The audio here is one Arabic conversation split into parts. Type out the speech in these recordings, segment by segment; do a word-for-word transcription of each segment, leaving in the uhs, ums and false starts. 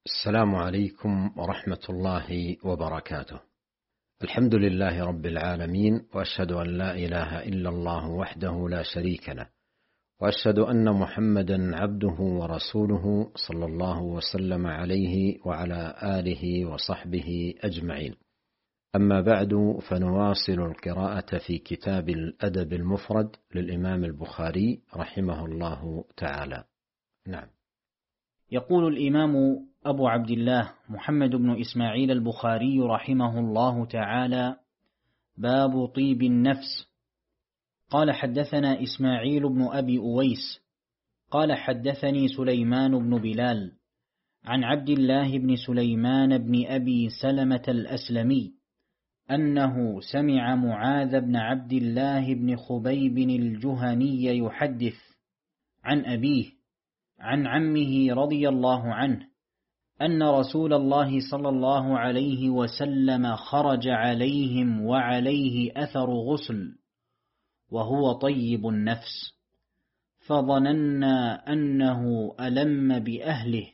السلام عليكم ورحمة الله وبركاته. الحمد لله رب العالمين، وأشهد أن لا إله إلا الله وحده لا شريك له، وأشهد أن محمدا عبده ورسوله صلى الله وسلم عليه وعلى آله وصحبه أجمعين. أما بعد، فنواصل القراءة في كتاب الأدب المفرد للإمام البخاري رحمه الله تعالى. نعم. يقول الإمام أبو عبد الله محمد بن إسماعيل البخاري رحمه الله تعالى: باب طيب النفس. قال حدثنا إسماعيل بن أبي أويس قال حدثني سليمان بن بلال عن عبد الله بن سليمان بن أبي سلمة الأسلمي أنه سمع معاذ بن عبد الله بن خبيب الجهني يحدث عن أبيه عن عمه رضي الله عنه أن رسول الله صلى الله عليه وسلم خرج عليهم وعليه أثر غسل وهو طيب النفس، فظننا أنه ألم بأهله،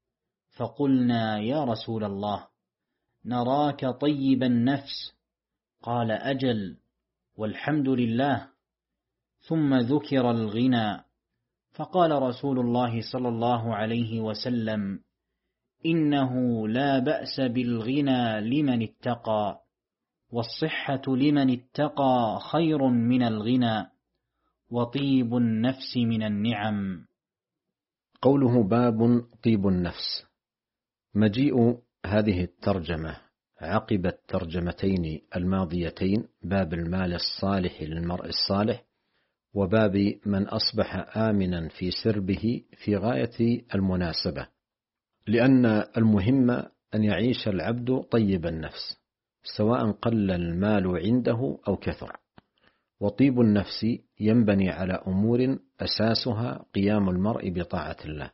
فقلنا: يا رسول الله، نراك طيب النفس. قال: أجل، والحمد لله. ثم ذكر الغنى، فقال رسول الله صلى الله عليه وسلم: إنه لا بأس بالغنى لمن اتقى، والصحة لمن اتقى خير من الغنى، وطيب النفس من النعم. قوله باب طيب النفس، مجيء هذه الترجمة عقب الترجمتين الماضيتين، باب المال الصالح للمرء الصالح، وباب من أصبح آمنا في سربه، في غاية المناسبة، لأن المهم أن يعيش العبد طيب النفس سواء قل المال عنده أو كثر. وطيب النفس ينبني على أمور أساسها قيام المرء بطاعة الله،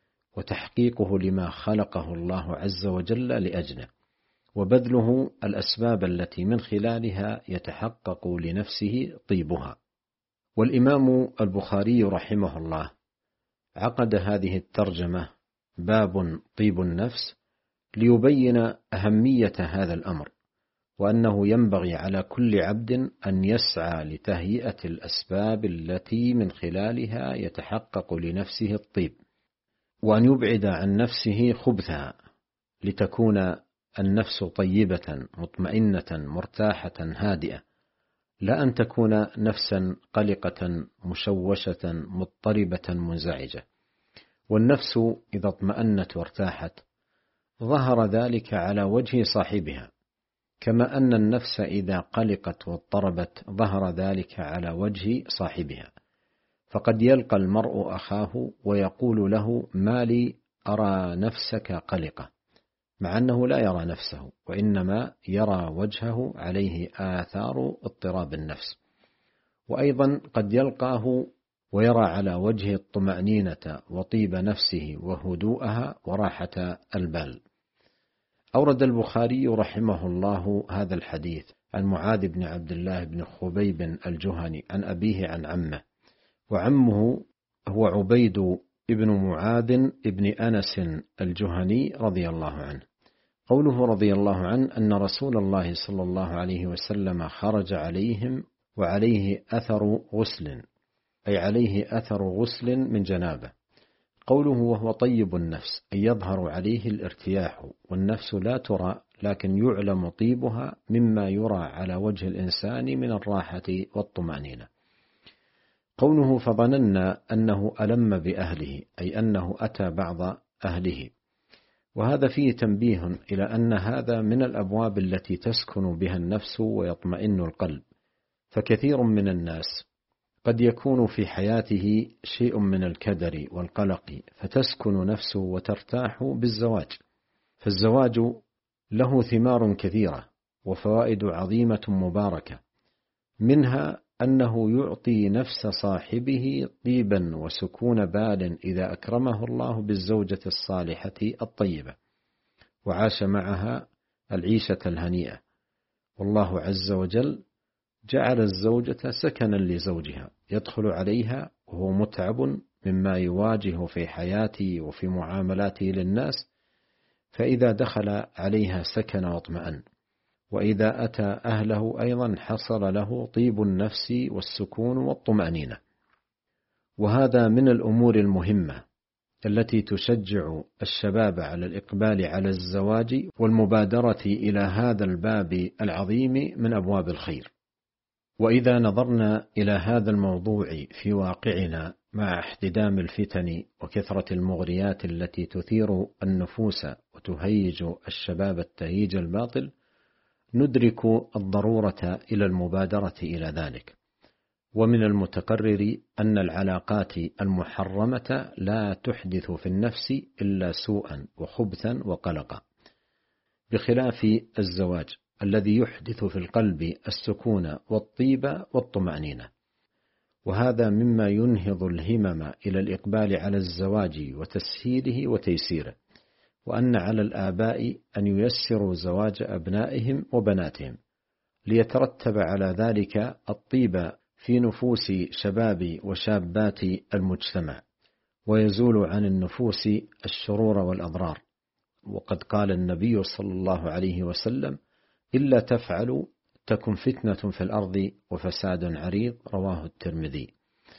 وتحقيقه لما خلقه الله عز وجل لأجله، وبذله الأسباب التي من خلالها يتحقق لنفسه طيبها. والإمام البخاري رحمه الله عقد هذه الترجمة باب طيب النفس ليبين أهمية هذا الأمر، وأنه ينبغي على كل عبد أن يسعى لتهيئة الأسباب التي من خلالها يتحقق لنفسه الطيب، وأن يبعد عن نفسه خبثها، لتكون النفس طيبة مطمئنة مرتاحة هادئة، لا أن تكون نفسا قلقة مشوشة مضطربة منزعجة. والنفس إذا اطمأنت وارتاحت ظهر ذلك على وجه صاحبها، كما أن النفس إذا قلقت واضطربت ظهر ذلك على وجه صاحبها. فقد يلقى المرء أخاه ويقول له: ما لي أرى نفسك قلقة، مع أنه لا يرى نفسه، وإنما يرى وجهه عليه آثار اضطراب النفس. وأيضا قد يلقاه ويرى على وجه الطمأنينة وطيب نفسه وهدوءها وراحة البال. أورد البخاري رحمه الله هذا الحديث عن معاذ بن عبد الله بن خبيب الجهني عن أبيه عن عمه، وعمه هو عبيد ابن معاذ ابن أنس الجهني رضي الله عنه. قوله رضي الله عنه أن رسول الله صلى الله عليه وسلم خرج عليهم وعليه أثر غسل، أي عليه أثر غسل من جنابه. قوله وهو طيب النفس، أي يظهر عليه الارتياح، والنفس لا ترى لكن يعلم طيبها مما يرى على وجه الإنسان من الراحة والطمأنينة. قوله فظننا أنه ألم بأهله، أي أنه أتى بعض أهله، وهذا فيه تنبيه إلى أن هذا من الأبواب التي تسكن بها النفس ويطمئن القلب. فكثير من الناس قد يكون في حياته شيء من الكدر والقلق، فتسكن نفسه وترتاح بالزواج. فالزواج له ثمار كثيرة وفوائد عظيمة مباركة، منها أنه يعطي نفس صاحبه طيبا وسكون بال إذا أكرمه الله بالزوجة الصالحة الطيبة، وعاش معها العيشة الهنيئة. والله عز وجل جعل الزوجة سكنا لزوجها يدخل عليها وهو متعب مما يواجه في حياته وفي معاملاته للناس، فإذا دخل عليها سكن واطمأن، وإذا أتى أهله أيضا حصل له طيب النفس والسكون والطمأنينة. وهذا من الأمور المهمة التي تشجع الشباب على الإقبال على الزواج والمبادرة إلى هذا الباب العظيم من أبواب الخير. وإذا نظرنا إلى هذا الموضوع في واقعنا مع احتدام الفتن وكثرة المغريات التي تثير النفوس وتهيج الشباب التهيج الباطل، ندرك الضرورة إلى المبادرة إلى ذلك. ومن المتقرر أن العلاقات المحرمة لا تحدث في النفس إلا سوءا وخبثا وقلقا، بخلاف الزواج الذي يحدث في القلب السكون والطيب والطمأنينة. وهذا مما ينهض الهمم إلى الإقبال على الزواج وتسهيله وتيسيره، وأن على الآباء أن ييسروا زواج أبنائهم وبناتهم ليترتب على ذلك الطيب في نفوس شباب وشابات المجتمع، ويزول عن النفوس الشرور والأضرار. وقد قال النبي صلى الله عليه وسلم: إلا تفعلوا تكن فتنة في الأرض وفساد عريض، رواه الترمذي.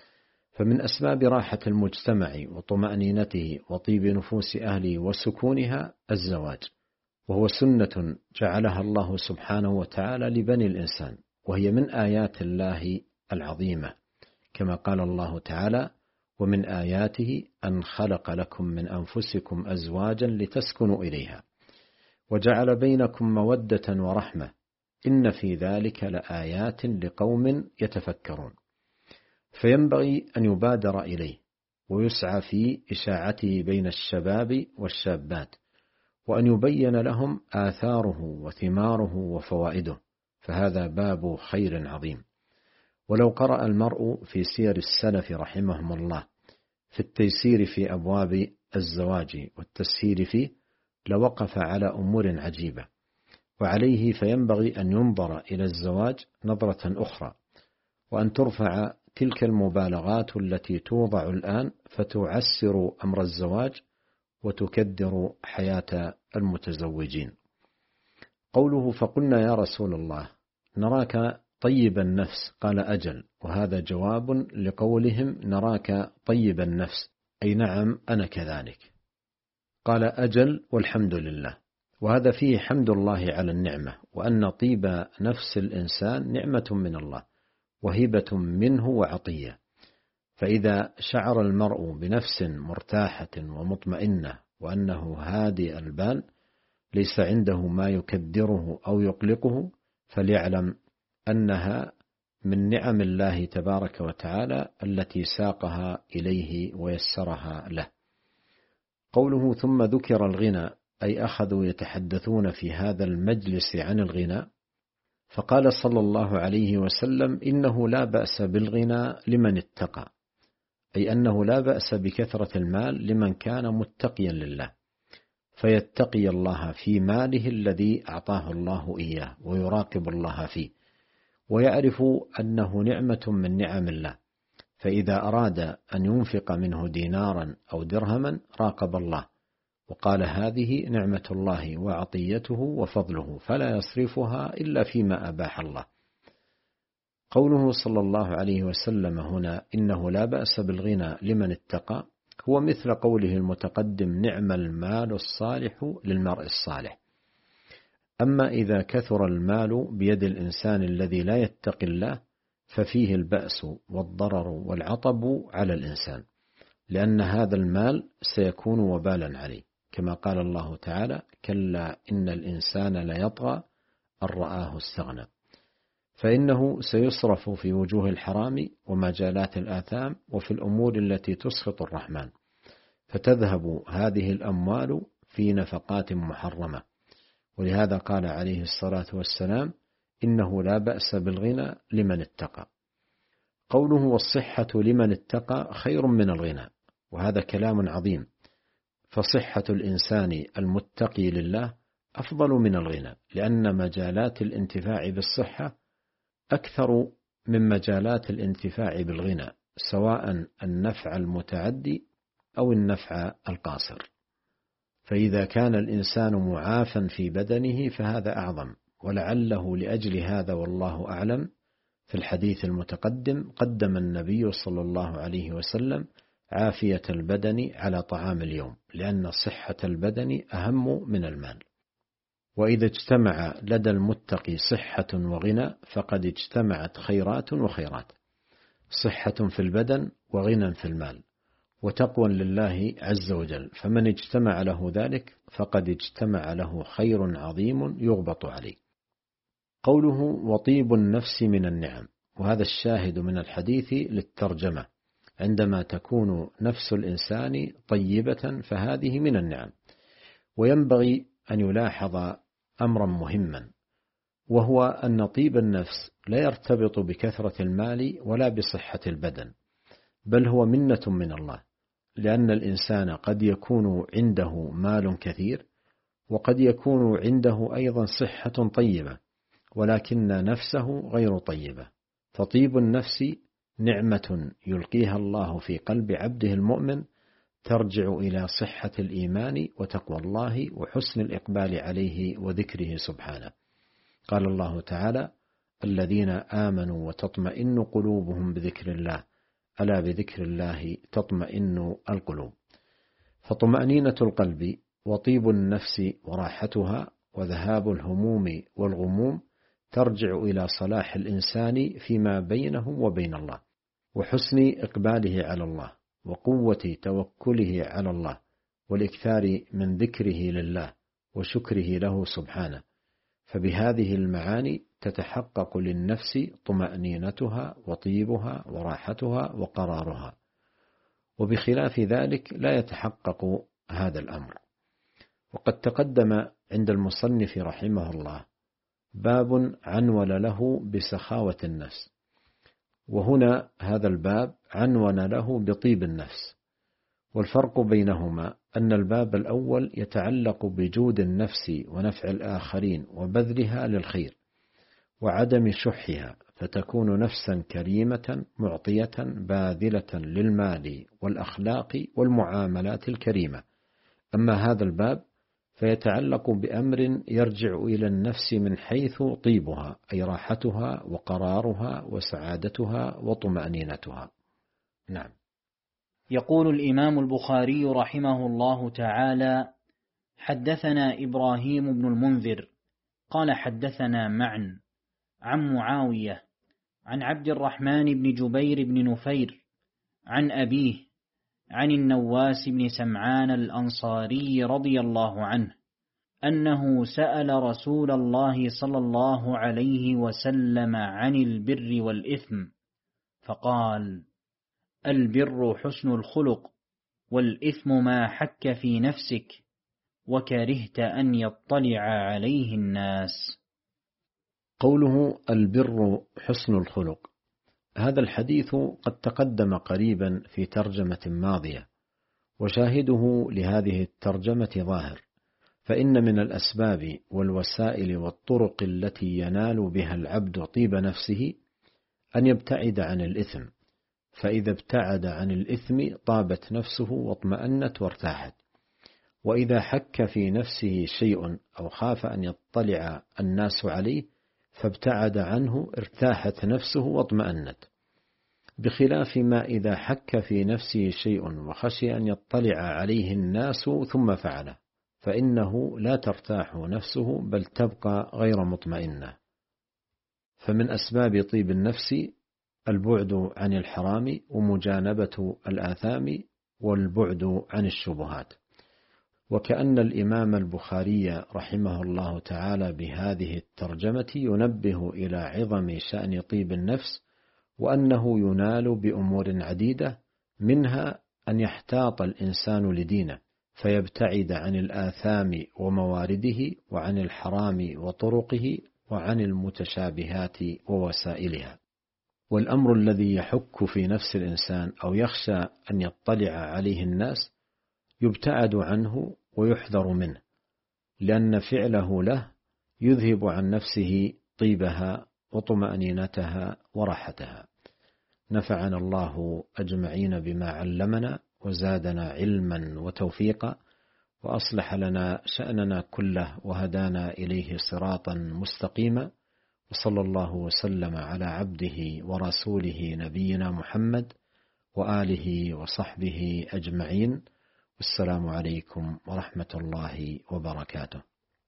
فمن أسباب راحة المجتمع وطمأنينته وطيب نفوس أهله وسكونها الزواج، وهو سنة جعلها الله سبحانه وتعالى لبني الإنسان، وهي من آيات الله العظيمة، كما قال الله تعالى: ومن آياته أن خلق لكم من أنفسكم أزواجا لتسكنوا إليها وجعل بينكم مودة ورحمة إن في ذلك لآيات لقوم يتفكرون. فينبغي أن يبادر إليه ويسعى في إشاعته بين الشباب والشابات، وأن يبين لهم آثاره وثماره وفوائده، فهذا باب خير عظيم. ولو قرأ المرء في سير السلف رحمهم الله في التيسير في أبواب الزواج والتسهيل فيه لوقف على أمور عجيبة. وعليه فينبغي أن ينظر إلى الزواج نظرة أخرى، وأن ترفع تلك المبالغات التي توضع الآن فتعسر أمر الزواج وتكدر حياة المتزوجين. قوله: فقلنا يا رسول الله نراك طيب النفس، قال: أجل. وهذا جواب لقولهم نراك طيب النفس، أي نعم أنا كذلك. قال: أجل والحمد لله. وهذا فيه حمد الله على النعمة، وأن طيب نفس الإنسان نعمة من الله وهبة منه وعطية. فإذا شعر المرء بنفس مرتاحة ومطمئنة وأنه هادئ البال ليس عنده ما يكدره أو يقلقه، فليعلم أنها من نعم الله تبارك وتعالى التي ساقها إليه ويسرها له. قوله: ثم ذكر الغنى، أي أخذوا يتحدثون في هذا المجلس عن الغنى، فقال صلى الله عليه وسلم: إنه لا بأس بالغنى لمن اتقى، أي أنه لا بأس بكثرة المال لمن كان متقيا لله، فيتقي الله في ماله الذي أعطاه الله إياه ويراقب الله فيه، ويعرف أنه نعمة من نعم الله، فإذا أراد أن ينفق منه دينارا أو درهما راقب الله وقال: هذه نعمة الله وعطيته وفضله، فلا يصرفها إلا فيما أباح الله. قوله صلى الله عليه وسلم هنا إنه لا بأس بالغنى لمن اتقى، هو مثل قوله المتقدم: نعم المال الصالح للمرء الصالح. أما إذا كثر المال بيد الإنسان الذي لا يتقي الله ففيه البأس والضرر والعطب على الإنسان، لأن هذا المال سيكون وبالا عليه، كما قال الله تعالى: كلا إن الإنسان ليطغى أن رآه استغنى. فإنه سيصرف في وجوه الحرام ومجالات الآثام وفي الأمور التي تسخط الرحمن، فتذهب هذه الأموال في نفقات محرمة. ولهذا قال عليه الصلاة والسلام: إنه لا بأس بالغنى لمن اتقى. قوله: والصحة لمن اتقى خير من الغنى، وهذا كلام عظيم، فصحة الإنسان المتقي لله أفضل من الغنى، لأن مجالات الانتفاع بالصحة أكثر من مجالات الانتفاع بالغنى، سواء النفع المتعدي أو النفع القاصر. فإذا كان الإنسان معافا في بدنه فهذا أعظم، ولعله لأجل هذا والله أعلم في الحديث المتقدم قدم النبي صلى الله عليه وسلم عافية البدن على طعام اليوم، لأن صحة البدن أهم من المال. وإذا اجتمع لدى المتقي صحة وغنى فقد اجتمعت خيرات وخيرات، صحة في البدن وغنى في المال وتقوى لله عز وجل، فمن اجتمع له ذلك فقد اجتمع له خير عظيم يغبط عليه. قوله وطيب النفس من النعم، وهذا الشاهد من الحديث للترجمة، عندما تكون نفس الإنسان طيبة فهذه من النعم. وينبغي أن يلاحظ أمرا مهما، وهو أن طيب النفس لا يرتبط بكثرة المال ولا بصحة البدن، بل هو منة من الله، لأن الإنسان قد يكون عنده مال كثير وقد يكون عنده أيضا صحة طيبة ولكن نفسه غير طيبة، فطيب النفس نعمة يلقيها الله في قلب عبده المؤمن ترجع إلى صحة الإيمان وتقوى الله وحسن الإقبال عليه وذكره سبحانه. قال الله تعالى: الذين آمنوا وتطمئن قلوبهم بذكر الله ألا بذكر الله تطمئن القلوب. فطمأنينة القلب وطيب النفس وراحتها وذهاب الهموم والغموم ترجع إلى صلاح الإنسان فيما بينه وبين الله، وحسن إقباله على الله، وقوة توكله على الله، والإكثار من ذكره لله وشكره له سبحانه. فبهذه المعاني تتحقق للنفس طمأنينتها وطيبها وراحتها وقرارها، وبخلاف ذلك لا يتحقق هذا الأمر. وقد تقدم عند المصنف رحمه الله باب عنون له بسخاوة النفس، وهنا هذا الباب عنون له بطيب النفس. والفرق بينهما أن الباب الأول يتعلق بجود النفس ونفع الآخرين وبذلها للخير وعدم شحها، فتكون نفسا كريمة معطية باذلة للمال والأخلاق والمعاملات الكريمة. أما هذا الباب فيتعلق بأمر يرجع إلى النفس من حيث طيبها، أي راحتها وقرارها وسعادتها وطمأنينتها. نعم. يقول الإمام البخاري رحمه الله تعالى: حدثنا إبراهيم بن المنذر قال حدثنا معن عن معاوية عن عبد الرحمن بن جبير بن نفير عن أبيه عن النواس بن سمعان الأنصاري رضي الله عنه أنه سأل رسول الله صلى الله عليه وسلم عن البر والإثم فقال: البر حسن الخلق، والإثم ما حك في نفسك وكرهت أن يطلع عليه الناس. قوله البر حسن الخلق، هذا الحديث قد تقدم قريبا في ترجمة ماضية، وشاهده لهذه الترجمة ظاهر، فإن من الأسباب والوسائل والطرق التي ينال بها العبد طيب نفسه أن يبتعد عن الإثم، فإذا ابتعد عن الإثم طابت نفسه واطمأنت وارتاحت، وإذا حك في نفسه شيء أو خاف أن يطلع الناس عليه فابتعد عنه ارتاحت نفسه واطمأنت، بخلاف ما إذا حك في نفسه شيء وخشي أن يطلع عليه الناس ثم فعله، فإنه لا ترتاح نفسه بل تبقى غير مطمئنة. فمن أسباب طيب النفس البعد عن الحرام ومجانبة الآثام والبعد عن الشبهات. وكأن الإمام البخاري رحمه الله تعالى بهذه الترجمة ينبه إلى عظم شأن طيب النفس، وأنه ينال بأمور عديدة، منها أن يحتاط الإنسان لدينه فيبتعد عن الآثام وموارده وعن الحرام وطرقه وعن المتشابهات ووسائلها. والأمر الذي يحك في نفس الإنسان أو يخشى أن يطلع عليه الناس يبتعد عنه ويحذر منه، لأن فعله له يذهب عن نفسه طيبها وطمأنينتها وراحتها. نفعنا الله أجمعين بما علمنا وزادنا علما وتوفيقا، وأصلح لنا شأننا كله وهدانا إليه صراطا مستقيما، وصلى الله وسلم على عبده ورسوله نبينا محمد وآله وصحبه أجمعين. والسلام عليكم ورحمة الله وبركاته.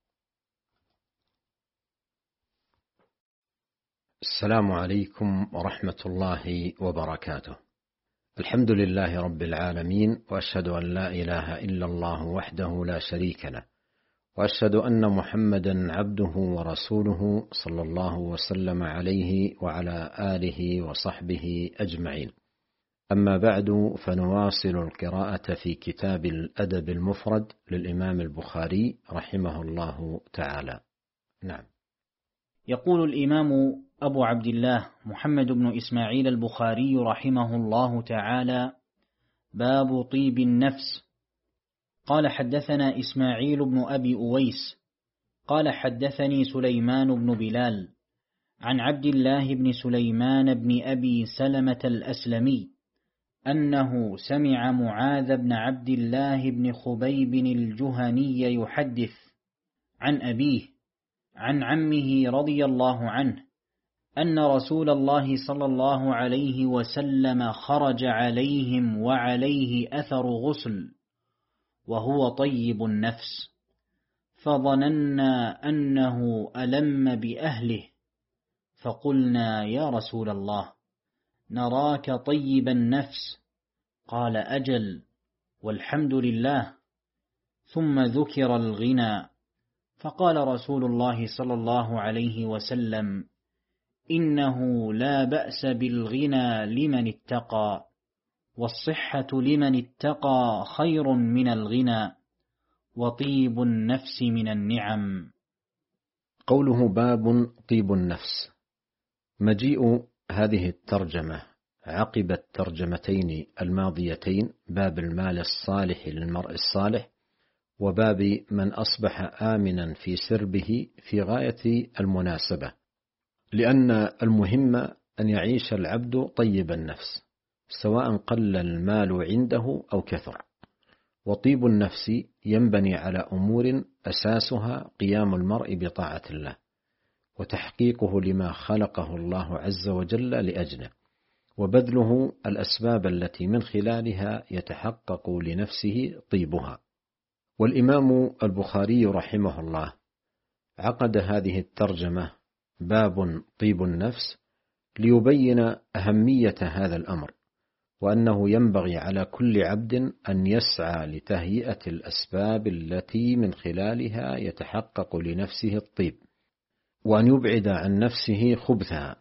السلام عليكم ورحمة الله وبركاته. الحمد لله رب العالمين، وأشهد أن لا إله إلا الله وحده لا شريك له، وأشهد أن محمدا عبده ورسوله صلى الله وسلم عليه وعلى آله وصحبه أجمعين. أما بعد، فنواصل القراءة في كتاب الأدب المفرد للإمام البخاري رحمه الله تعالى. نعم. يقول الإمام أبو عبد الله محمد بن إسماعيل البخاري رحمه الله تعالى: باب طيب النفس. قال: حدثنا إسماعيل بن أبي أويس قال: حدثني سليمان بن بلال عن عبد الله بن سليمان بن أبي سلمة الأسلمي أنه سمع معاذ بن عبد الله بن خبيب الجهني يحدث عن أبيه عن عمه رضي الله عنه أن رسول الله صلى الله عليه وسلم خرج عليهم وعليه أثر غسل وهو طيب النفس، فظننا أنه ألم بأهله، فقلنا: يا رسول الله، نراك طيب النفس. قال: أجل، والحمد لله. ثم ذكر الغنى، فقال رسول الله صلى الله عليه وسلم: إنه لا بأس بالغنى لمن اتقى، والصحة لمن اتقى خير من الغنى، وطيب النفس من النعم. قوله باب طيب النفس، مجيء هذه الترجمة عقب الترجمتين الماضيتين، باب المال الصالح للمرء الصالح، وباب من أصبح آمنا في سربه، في غاية المناسبة، لأن المهم أن يعيش العبد طيب النفس سواء قل المال عنده أو كثر. وطيب النفس ينبني على أمور أساسها قيام المرء بطاعة الله، وتحقيقه لما خلقه الله عز وجل لأجله، وبذله الأسباب التي من خلالها يتحقق لنفسه طيبها. والإمام البخاري رحمه الله عقد هذه الترجمة باب طيب النفس ليبين أهمية هذا الأمر، وأنه ينبغي على كل عبد أن يسعى لتهيئة الأسباب التي من خلالها يتحقق لنفسه الطيب، وأن يبعد عن نفسه خبثها،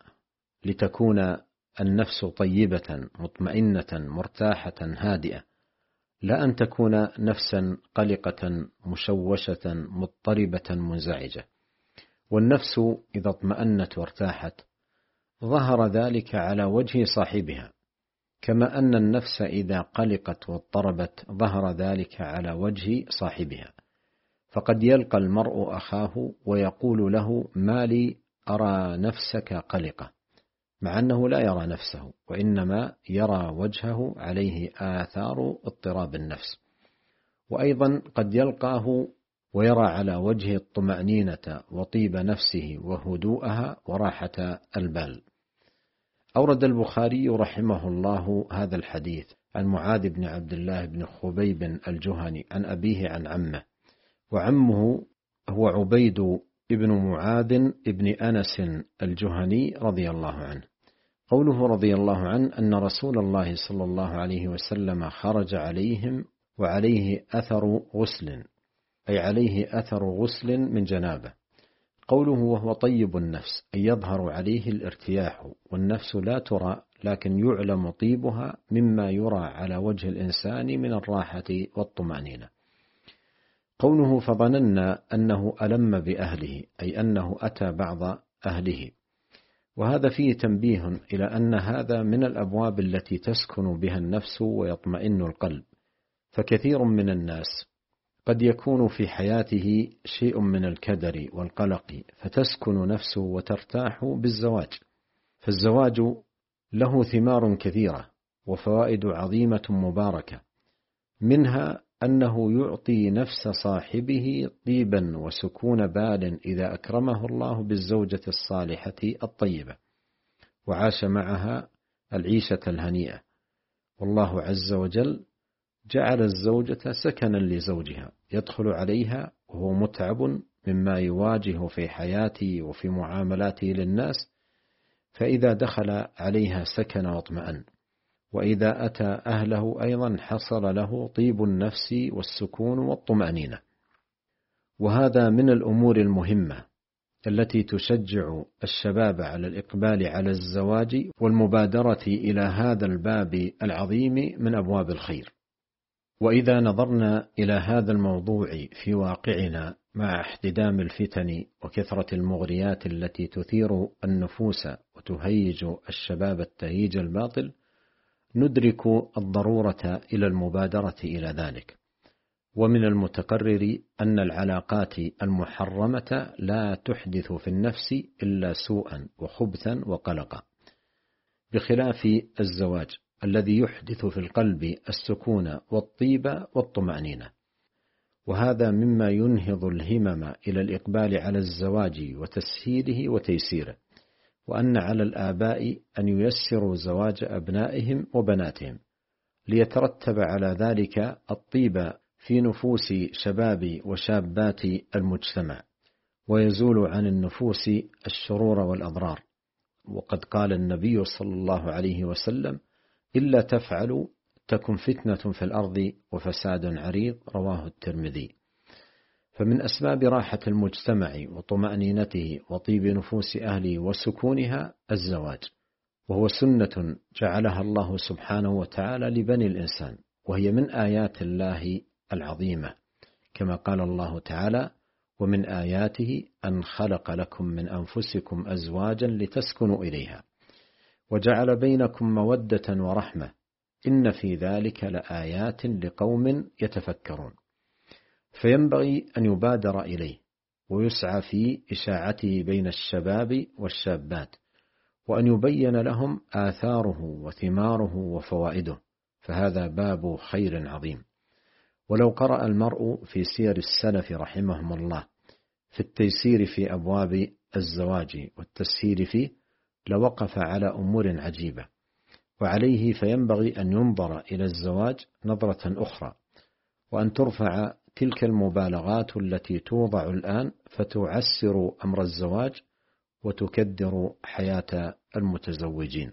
لتكون النفس طيبة مطمئنة مرتاحة هادئة، لا أن تكون نفسا قلقة مشوشة مضطربة منزعجة. والنفس إذا اطمأنت وارتاحت ظهر ذلك على وجه صاحبها، كما أن النفس إذا قلقت واضطربت ظهر ذلك على وجه صاحبها. فقد يلقى المرء أخاه ويقول له: ما لي أرى نفسك قلقة، مع أنه لا يرى نفسه، وإنما يرى وجهه عليه آثار اضطراب النفس. وأيضا قد يلقاه ويرى على وجه الطمأنينة وطيب نفسه وهدوءها وراحة البال. أورد البخاري رحمه الله هذا الحديث عن معاذ بن عبد الله بن خبيب الجهني عن أبيه عن عمه، وعمه هو عبيد ابن معاذ ابن أنس الجهني رضي الله عنه. قوله رضي الله عنه أن رسول الله صلى الله عليه وسلم خرج عليهم وعليه أثر غسل، أي عليه أثر غسل من جنابه. قوله وهو طيب النفس، أي يظهر عليه الارتياح، والنفس لا ترى لكن يعلم طيبها مما يرى على وجه الإنسان من الراحة والطمأنينة. قوله فظننا أنه ألم بأهله، أي أنه أتى بعض أهله، وهذا فيه تنبيه إلى أن هذا من الأبواب التي تسكن بها النفس ويطمئن القلب. فكثير من الناس قد يكون في حياته شيء من الكدر والقلق، فتسكن نفسه وترتاح بالزواج. فالزواج له ثمار كثيرة وفوائد عظيمة مباركة، منها أنه يعطي نفس صاحبه طيبا وسكون بال إذا أكرمه الله بالزوجة الصالحة الطيبة وعاش معها العيشة الهنيئة. والله عز وجل جعل الزوجة سكنا لزوجها يدخل عليها وهو متعب مما يواجه في حياته وفي معاملاته للناس، فإذا دخل عليها سكن واطمأن، وإذا أتى أهله أيضا حصل له طيب النفس والسكون والطمأنينة. وهذا من الأمور المهمة التي تشجع الشباب على الإقبال على الزواج والمبادرة إلى هذا الباب العظيم من أبواب الخير. وإذا نظرنا إلى هذا الموضوع في واقعنا مع احتدام الفتن وكثرة المغريات التي تثير النفوس وتهيج الشباب التهيج الباطل، ندرك الضرورة إلى المبادرة إلى ذلك. ومن المتقرر أن العلاقات المحرمة لا تحدث في النفس إلا سوءا وخبثا وقلقا، بخلاف الزواج الذي يحدث في القلب السكون والطيب والطمأنينة. وهذا مما ينهض الهمم إلى الإقبال على الزواج وتسهيله وتيسيره، وأن على الآباء أن ييسروا زواج أبنائهم وبناتهم ليترتب على ذلك الطيب في نفوس شباب وشابات المجتمع، ويزول عن النفوس الشرور والأضرار. وقد قال النبي صلى الله عليه وسلم: إلا تفعلوا تكن فتنة في الأرض وفساد عريض، رواه الترمذي. فمن أسباب راحة المجتمع وطمأنينته وطيب نفوس أهله وسكونها الزواج، وهو سنة جعلها الله سبحانه وتعالى لبني الإنسان، وهي من آيات الله العظيمة، كما قال الله تعالى: ومن آياته أن خلق لكم من أنفسكم أزواجا لتسكنوا إليها وجعل بينكم مودة ورحمة إن في ذلك لآيات لقوم يتفكرون. فينبغي أن يبادر إليه ويسعى في إشاعته بين الشباب والشابات، وأن يبين لهم آثاره وثماره وفوائده، فهذا باب خير عظيم. ولو قرأ المرء في سير السلف رحمهم الله في التيسير في أبواب الزواج والتسهيل فيه لوقف على أمور عجيبة. وعليه فينبغي أن ينظر إلى الزواج نظرة أخرى، وأن ترفع تلك المبالغات التي توضع الآن فتعسر أمر الزواج وتكدر حياة المتزوجين.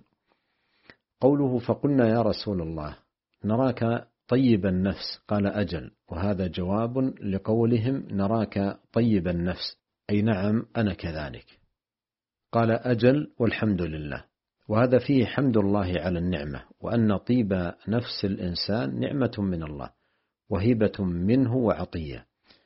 قوله: فقلنا يا رسول الله نراك طيب النفس، قال: أجل. وهذا جواب لقولهم نراك طيب النفس، أي نعم أنا كذلك. قال: أجل والحمد لله. وهذا فيه حمد الله على النعمة، وأن طيب نفس الإنسان نعمة من الله وهبة منه وعطية.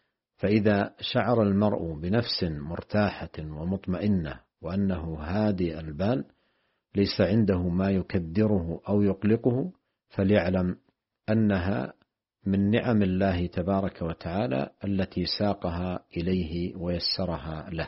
فإذا شعر المرء بنفس مرتاحة ومطمئنة وأنه هادئ البال ليس عنده ما يكدره أو يقلقه، فليعلم أنها من نعم الله تبارك وتعالى التي ساقها إليه ويسرها له.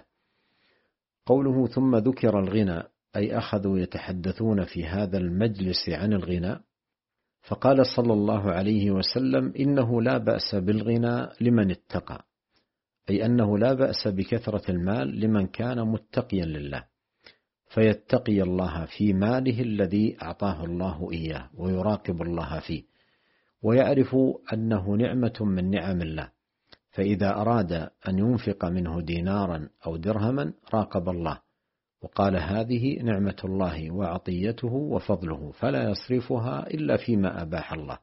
قوله: ثم ذكر الغنى، أي أخذوا يتحدثون في هذا المجلس عن الغنى، فقال صلى الله عليه وسلم: إنه لا بأس بالغنى لمن اتقى، أي أنه لا بأس بكثرة المال لمن كان متقيا لله، فيتقي الله في ماله الذي أعطاه الله إياه ويراقب الله فيه، ويعرف أنه نعمة من نعم الله، فإذا أراد أن ينفق منه دينارا أو درهما راقب الله وقال: هذه نعمة الله وعطيته وفضله، فلا يصرفها إلا فيما أباح الله.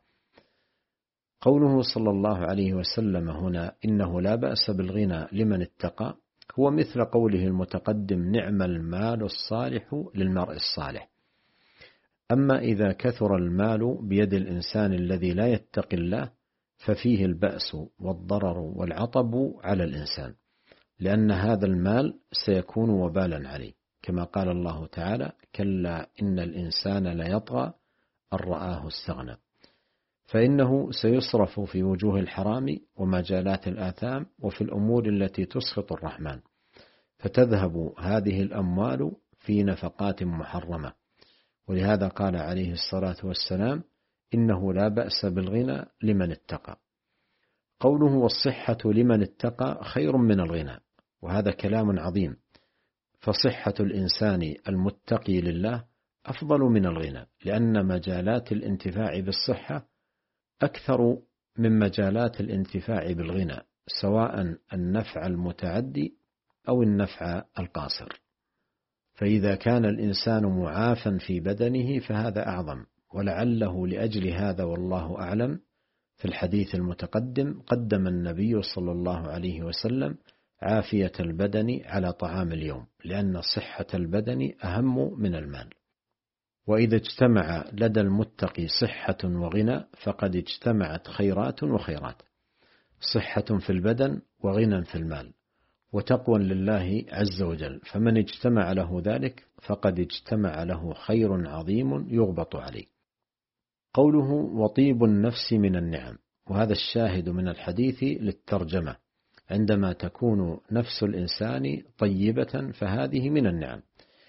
قوله صلى الله عليه وسلم هنا إنه لا بأس بالغنى لمن اتقى، هو مثل قوله المتقدم: نعم المال الصالح للمرء الصالح. أما إذا كثر المال بيد الإنسان الذي لا يتقي الله ففيه البأس والضرر والعطب على الإنسان، لأن هذا المال سيكون وبالا عليه، كما قال الله تعالى: كلا إن الإنسان ليطغى أن رآه استغنى. فإنه سيصرف في وجوه الحرام ومجالات الآثام وفي الأمور التي تسخط الرحمن، فتذهب هذه الأموال في نفقات محرمة. ولهذا قال عليه الصلاة والسلام: إنه لا بأس بالغنى لمن اتقى. قوله والصحة لمن اتقى خير من الغنى، وهذا كلام عظيم، فصحة الإنسان المتقي لله أفضل من الغنى، لأن مجالات الانتفاع بالصحة أكثر من مجالات الانتفاع بالغنى، سواء النفع المتعدي أو النفع القاصر. فإذا كان الإنسان معافا في بدنه فهذا أعظم، ولعله لأجل هذا والله أعلم في الحديث المتقدم قدم النبي صلى الله عليه وسلم عافية البدن على طعام اليوم، لأن صحة البدن أهم من المال. وإذا اجتمع لدى المتقي صحة وغنى فقد اجتمعت خيرات وخيرات، صحة في البدن وغنى في المال وتقوى لله عز وجل، فمن اجتمع له ذلك فقد اجتمع له خير عظيم يغبط عليه. قوله وطيب النفس من النعم، وهذا الشاهد من الحديث للترجمة، عندما تكون نفس الإنسان طيبة فهذه من النعم.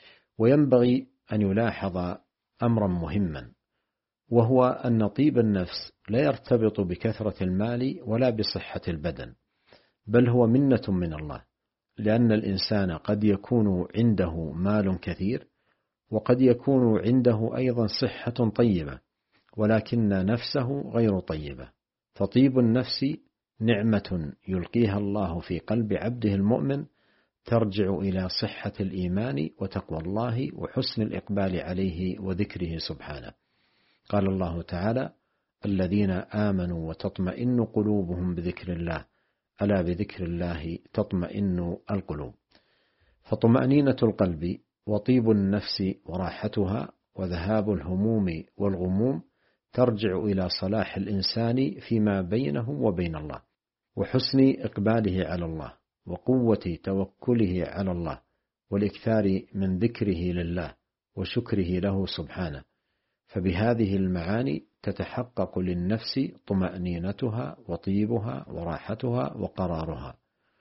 وينبغي أن يلاحظ أمرا مهما، وهو أن طيب النفس لا يرتبط بكثرة المال ولا بصحة البدن، بل هو منة من الله، لأن الإنسان قد يكون عنده مال كثير وقد يكون عنده أيضا صحة طيبة، ولكن نفسه غير طيبة. فطيب النفس نعمة يلقيها الله في قلب عبده المؤمن، ترجع إلى صحة الإيمان وتقوى الله وحسن الإقبال عليه وذكره سبحانه. قال الله تعالى: الذين آمنوا وتطمئن قلوبهم بذكر الله، ألا بذكر الله تطمئن القلوب. فطمأنينة القلب وطيب النفس وراحتها وذهاب الهموم والغموم ترجع إلى صلاح الإنسان فيما بينه وبين الله، وحسن إقباله على الله، وقوة توكله على الله، والإكثار من ذكره لله وشكره له سبحانه. فبهذه المعاني تتحقق للنفس طمأنينتها وطيبها وراحتها وقرارها،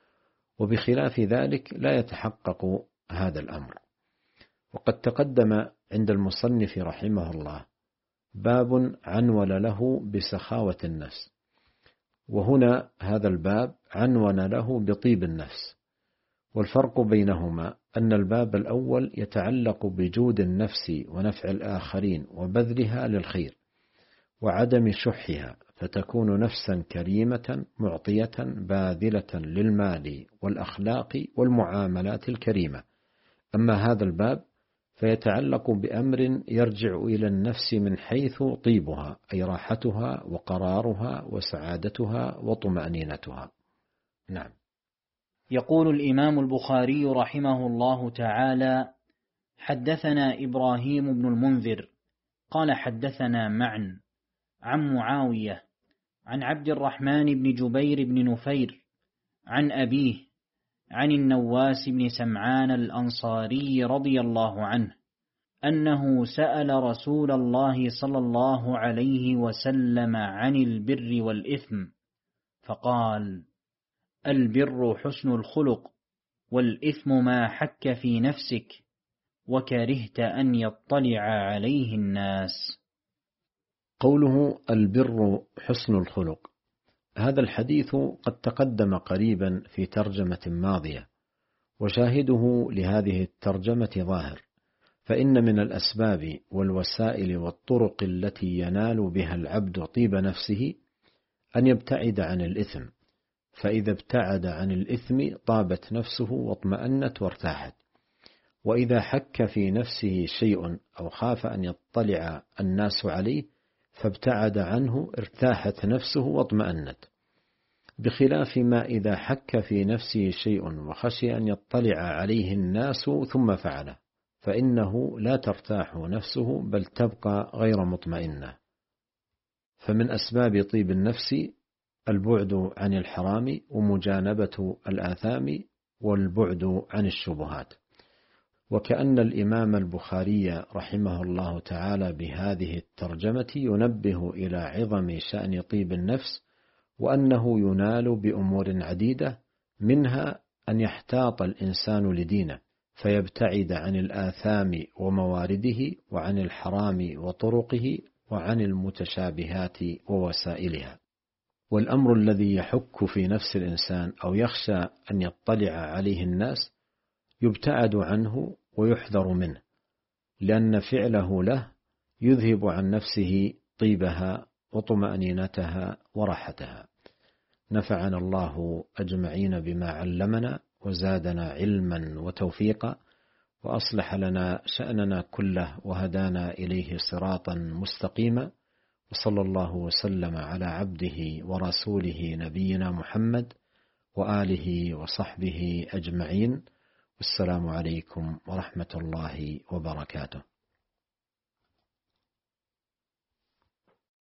وبخلاف ذلك لا يتحقق هذا الأمر. وقد تقدم عند المصنف رحمه الله باب عنون له بسخاوة النفس، وهنا هذا الباب عنون له بطيب النفس. والفرق بينهما أن الباب الأول يتعلق بجود النفس ونفع الآخرين وبذلها للخير وعدم شحها، فتكون نفسا كريمة معطية باذلة للمال والأخلاق والمعاملات الكريمة. أما هذا الباب فيتعلق بأمر يرجع إلى النفس من حيث طيبها، أي راحتها وقرارها وسعادتها وطمأنينتها. نعم. يقول الإمام البخاري رحمه الله تعالى: حدثنا إبراهيم بن المنذر قال حدثنا معن عن معاوية عن عبد الرحمن بن جبير بن نفير عن أبيه عن النواس بن سمعان الأنصاري رضي الله عنه أنه سأل رسول الله صلى الله عليه وسلم عن البر والإثم، فقال: البر حسن الخلق، والإثم ما حك في نفسك وكرهت أن يطلع عليه الناس. قوله البر حسن الخلق، هذا الحديث قد تقدم قريبا في ترجمة ماضية، وشاهده لهذه الترجمة ظاهر، فإن من الأسباب والوسائل والطرق التي ينال بها العبد طيب نفسه أن يبتعد عن الإثم، فإذا ابتعد عن الإثم طابت نفسه واطمأنت وارتاحت. وإذا حك في نفسه شيء أو خاف أن يطلع الناس عليه فابتعد عنه ارتاحت نفسه واطمأنت، بخلاف ما إذا حك في نفسه شيء وخشي أن يطلع عليه الناس ثم فعله، فإنه لا ترتاح نفسه بل تبقى غير مطمئنة. فمن أسباب طيب النفس البعد عن الحرام ومجانبة الآثام والبعد عن الشبهات. وكأن الإمام البخاري رحمه الله تعالى بهذه الترجمة ينبه إلى عظم شأن طيب النفس، وأنه ينال بأمور عديدة، منها أن يحتاط الإنسان لدينه فيبتعد عن الآثام وموارده، وعن الحرام وطرقه، وعن المتشابهات ووسائلها. والأمر الذي يحك في نفس الإنسان أو يخشى أن يطلع عليه الناس يبتعد عنه ويحذر منه، لأن فعله له يذهب عن نفسه طيبها وطمأنينتها وراحتها. نفعنا الله أجمعين بما علمنا وزادنا علما وتوفيقا، وأصلح لنا شأننا كله وهدانا إليه صراطا مستقيما، وصلى الله وسلم على عبده ورسوله نبينا محمد وآله وصحبه أجمعين. والسلام عليكم ورحمة الله وبركاته.